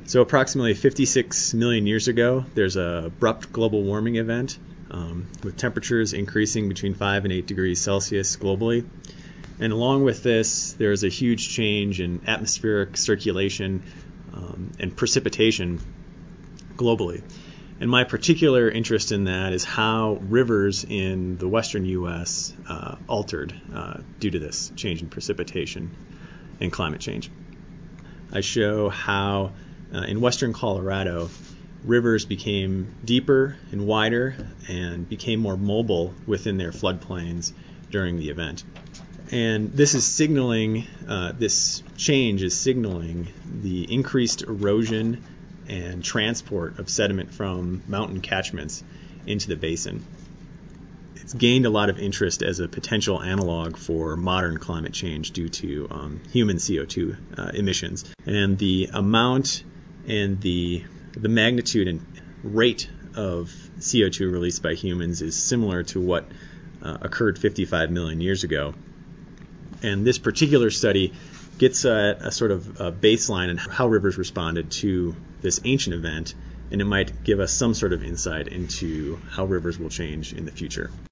So approximately 56 million years ago, there's an abrupt global warming event with temperatures increasing between 5 and 8 degrees Celsius globally. And along with this, there's a huge change in atmospheric circulation and precipitation globally. And my particular interest in that is how rivers in the western U.S. Altered due to this change in precipitation and climate change. I show how in western Colorado, rivers became deeper and wider and became more mobile within their floodplains during the event. And this is signaling, this change is signaling the increased erosion and transport of sediment from mountain catchments into the basin. It's gained a lot of interest as a potential analog for modern climate change due to human CO2 emissions. And the amount and the magnitude and rate of CO2 released by humans is similar to what occurred 55 million years ago. And this particular study gets a sort of a baseline on how rivers responded to this ancient event, and it might give us some sort of insight into how rivers will change in the future.